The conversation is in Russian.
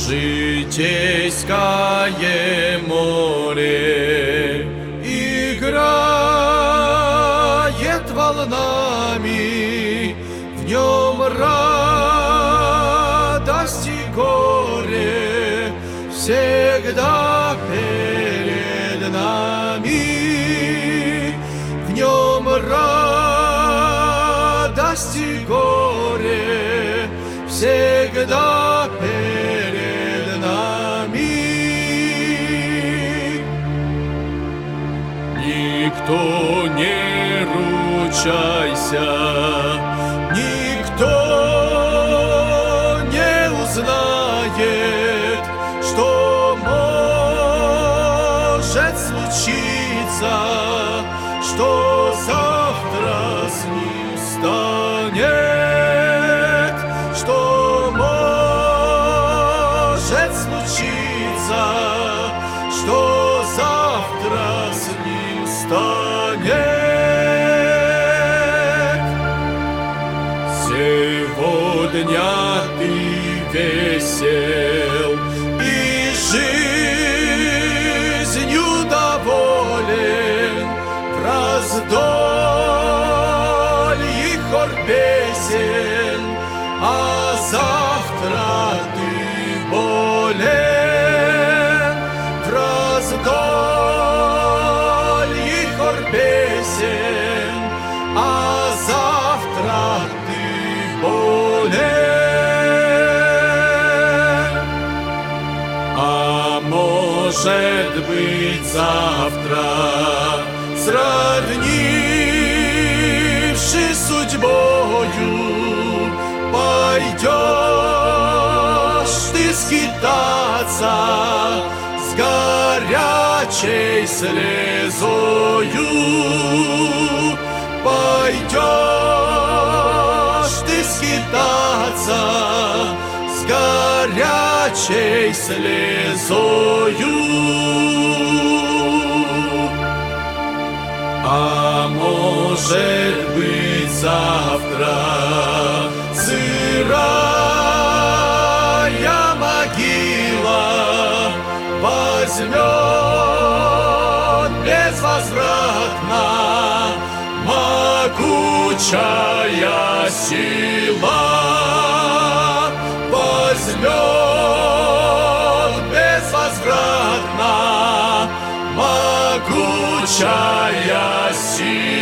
Житейское море играет волнами, в нем радость и горе всегда перед нами, в нем радость и горе всегда перед нами. Никто не ручайся, никто не узнает, что может случиться, что завтра с ним станет, что может случиться, что завтра с ним станет. Сегодня ты весел и жизнью доволен, в раздолье хор песен, а завтра ты болен, в раздолье хор песен, а завтра ты болен. А может быть завтра, сравнившись судьбою, пойдешь ты скитаться с горячей слезою, пойдешь ты скитаться с горячей слезою. А может быть завтра сырая могила возьмет безвозвратно могучая сила, возьмет безвозвратно могучая сила.